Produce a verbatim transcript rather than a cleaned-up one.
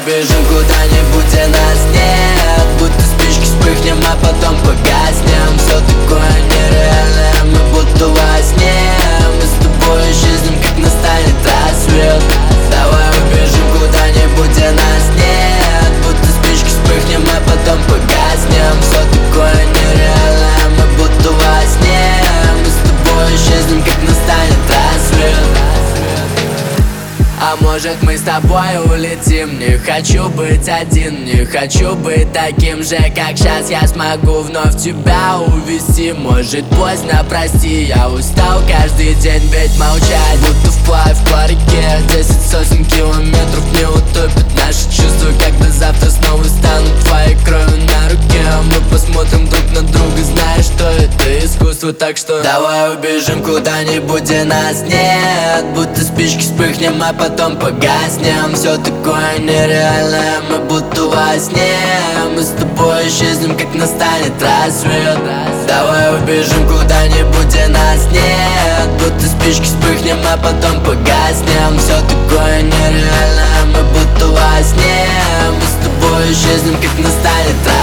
убежим куда-нибудь, где нас нет. Будто спички вспыхнем, а потом погаснем. Все такое нереальное, мы будто во сне. Мы с тобой исчезнем, как настанет рассвет. Давай убежим куда-нибудь, где нас нет. Будто спички вспыхнем, а потом погаснем. Все такое нереальное, мы будто во сне. Мы с тобой исчезнем, как настанет рассвет. А может мы с тобой улетим? Не хочу быть один, не хочу быть таким же, как сейчас. Я смогу вновь тебя увести. Может поздно, прости, я устал каждый день ведь молчать. Будто вплавь по реке, десять сотен километров не утопит наши чувства. Когда завтра снова станут твоей кровью на руке, мы посмотрим друг на друга, зная, что это искусство. Так что давай убежим куда-нибудь, где нас нет. Будто спички вспыхнем, а потом погаснем. Все такое нереальное, мы будто во сне. Мы с тобой исчезнем, как настанет рассвет. Давай убежим куда-нибудь, где нас нет. Будто спички вспыхнем, а потом погаснем. Все такое нереальное, мы будто во сне. Мы с тобой исчезнем, как настанет рассвет.